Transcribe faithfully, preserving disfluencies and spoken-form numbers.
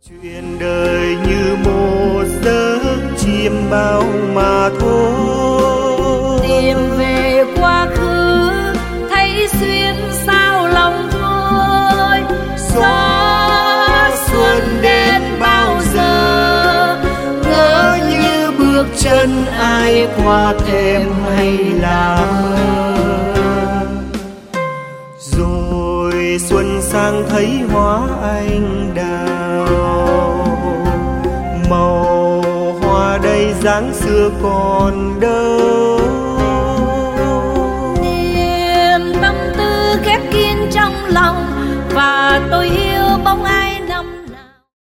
Chuyện đời như một giấc chiêm bao mà thôi, tìm về quá khứ thấy xuyên sao lòng thôi. Gió xuân đến bao giờ, ngỡ như bước chân ai qua thềm hay là mơ. Rồi xuân sang thấy hoa anh đào, màu hoa đây dáng xưa còn đâu.